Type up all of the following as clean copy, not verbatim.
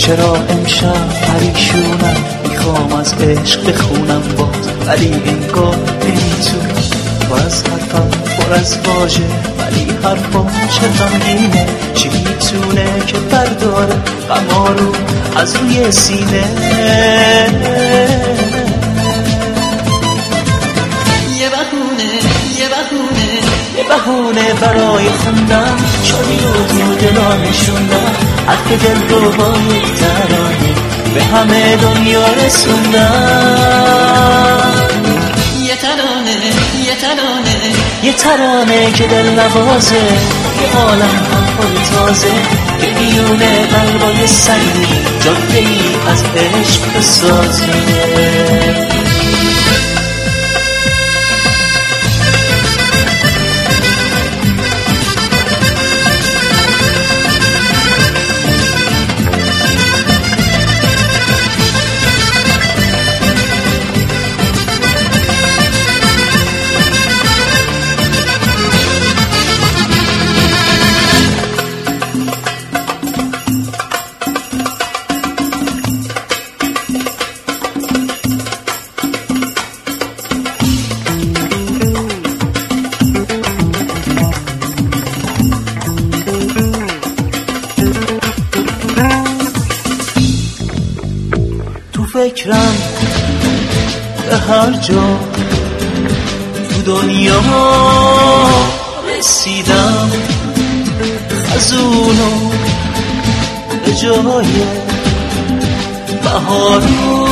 چرا امشب پریشونم، میخوام از عشق بخونم باز ولی انگار نمیتونم. پر از حرفم پر از واژه ولی حرفم چه غمگینه، چی میتونه که برداره غما رو از روی سینه. یه بهونه برای خوندن شادی رو تو دلا نشوندن، حرف دل رو با یک ترانه به همه دنیا رسوندن. یه ترانه که دل نوازه، یه عالم هم پر تازه که میونه قلبای سنگی جاده ای از عشق بسازه. فکرم به هر جا تو دنیا رسیدم، خزونو به جای بهارو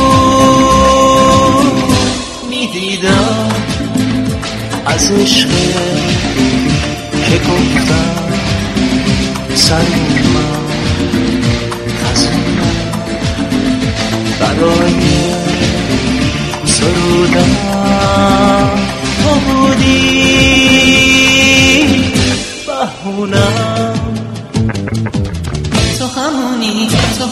میدیدم، از عشق که گفتم سر اومد خزونم برای سرودم تو بودی بهونم. تو همونی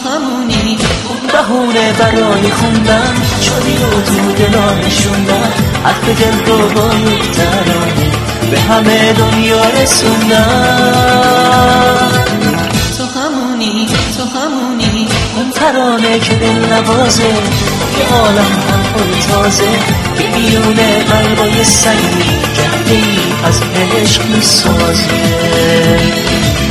بهونه برای خوندن شادی رو تو دلا نشوندن، حرف دل رو با یک ترانه به همه دنیا رسوندن. تو همونی اون ترانه که دل نوازه، یه عالم هم پر تازه که میونه قلبای سنگی جاده ای از عشق میسازه.